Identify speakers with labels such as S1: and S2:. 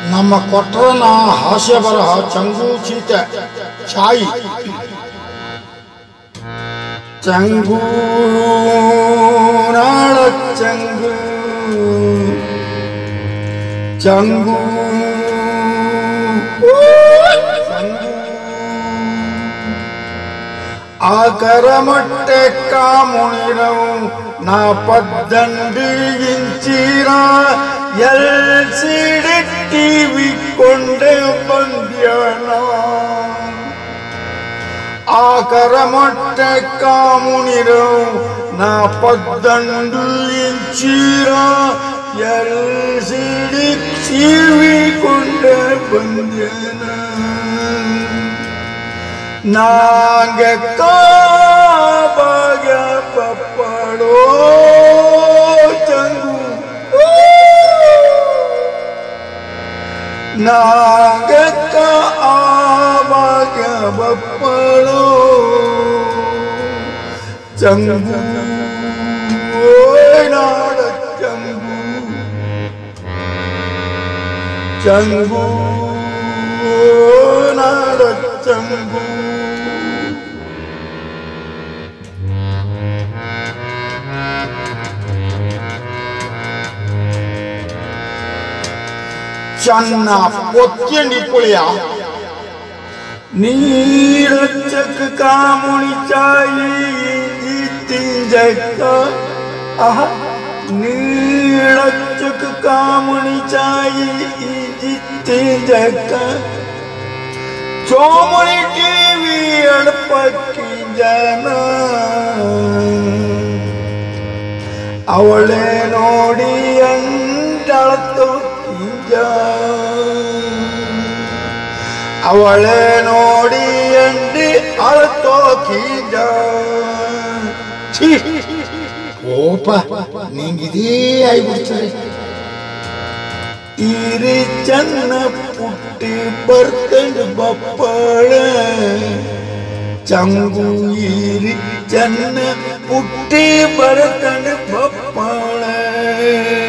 S1: ನಮ್ಮ ಕೊಟ್ರನ ಹಾಸ್ಯ ಬರಹ ಚಂಗು ಚೀತೆ ಚಾಯಿ ಚಂಗು ನಾಳ ಚಂಗು ಚಂಗು ಆಕರ ಮೊಟ್ಟೆ ಕಾಮುಣಿರವು ನಾ ಪದ್ದಂಡಿ ಇಂಚಿರ ಎಲ್ಸಿಡಿ ಟಿವಿ ಕೊಂಡೆ ಬಂದ್ಯನ ಆಕರ ಮೊಟ್ಟೆ ಕಾಮುಣಿರವು ನಾ ಪದ್ದಂಡಿ ಇಂಚಿರ ಎಲ್ಸಿಡಿ ಟಿವಿ ಕೊಂಡೆ ಬಂದ್ಯನ ನಾಂಗೆ ಕಾಬಾಗ ಪಪ್ಪಳೋ ಚಂಗು ನಾಂಗೆ ಕಾಬಾಗ ಪಪ್ಪಳೋ ಚಂಗು ನಾಡ ಚಂಗು ಚಂಗು ನಾಡ ಚಂಗು ಚನ್ನ ಪೊತ್ಯಂಡಿ ಪುಳಿಯ ನೀರಚ್ಚಕ ಕಾಮುಣಿ ಚಾಯಿ ತಿಂಜಕ್ಕ ಆಹ ನೀರಚ್ಚಕ ಕಾಮುಣಿ ಚಾಯಿ ತಿಂಜಕ್ಕ ಚೋಮುಣಿ ಟಿವಿ ಅಡಪಕ್ಕಿ ಜನ ಅವಳೆ ನೋಡಿ ಅಂಟಳತು ಅವಳೆ ನೋಡಿ ಅಂಡಿ ಅಳತೋ ಕೀಜ ಓಪ ನಿಂಗಿದೇ ಆಗ್ಬಿಡ್ತಾರೆ ಈರಿ ಚನ್ನ ಪುಟ್ಟಿ ಬರ್ತಂಡು ಬಪ್ಪಳ ಚಂಗು ಈರಿ ಚನ್ನ ಪುಟ್ಟಿ ಬರ್ತಂಡು ಬಪ್ಪಳ